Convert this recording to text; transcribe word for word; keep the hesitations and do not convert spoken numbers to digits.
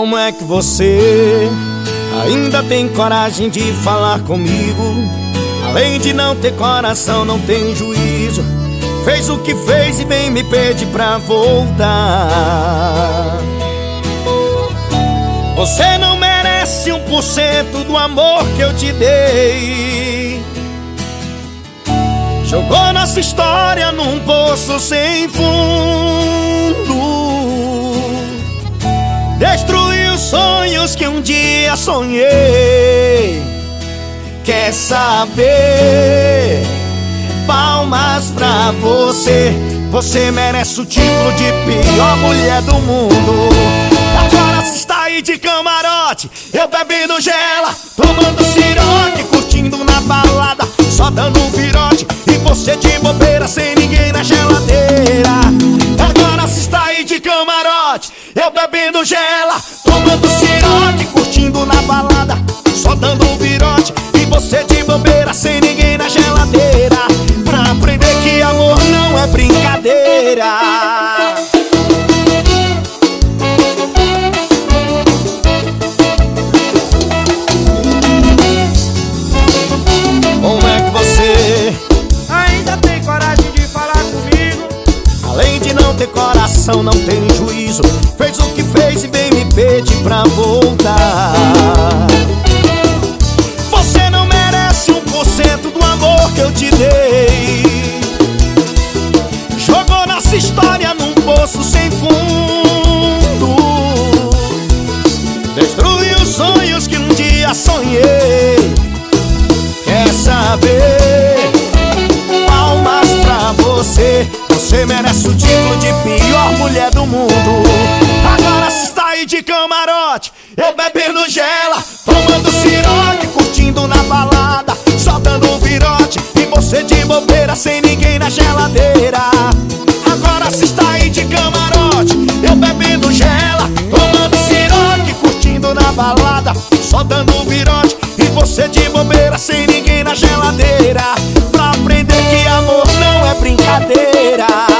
Como é que você ainda tem coragem de falar comigo? Além de não ter coração, não tem juízo. Fez o que fez e vem me pede pra voltar. Você não merece um por cento do amor que eu te dei. Jogou nossa história num poço sem fundo. Destruiu sonhos que um dia sonhei. Quer saber? Palmas pra você. Você merece o título de pior mulher do mundo. Agora se está aí de camarote, eu bebendo gela, tomando ciroque, curtindo na balada, só dando um virote, e você de bobeira sem ninguém na geladeira. Agora se está aí de camarote, eu bebendo gela, tomando ciroque, curtindo na balada, só dando um virote, e você de bobeira sem ninguém na geladeira. Pra aprender que amor não é brincadeira. Como é que você ainda tem coragem de falar comigo? Além de não ter coração, não tem juízo. Fez o que fez e vem me pedir pra voltar. Você não merece um por cento do amor que eu te dei. Jogou nossa história num poço sem fundo. Destruiu os sonhos que um dia sonhei. Quer saber? Palmas pra você. Você merece o título de pior mulher do mundo. Agora se está aí de camarote, eu bebendo gela, tomando ciroque, curtindo na balada, só dando um virote, e você de bobeira sem ninguém na geladeira. Agora se está aí de camarote, eu bebendo gela, tomando ciroque, curtindo na balada, só dando um virote, e você de bobeira sem ninguém na geladeira. Pra aprender que amor não é brincadeira.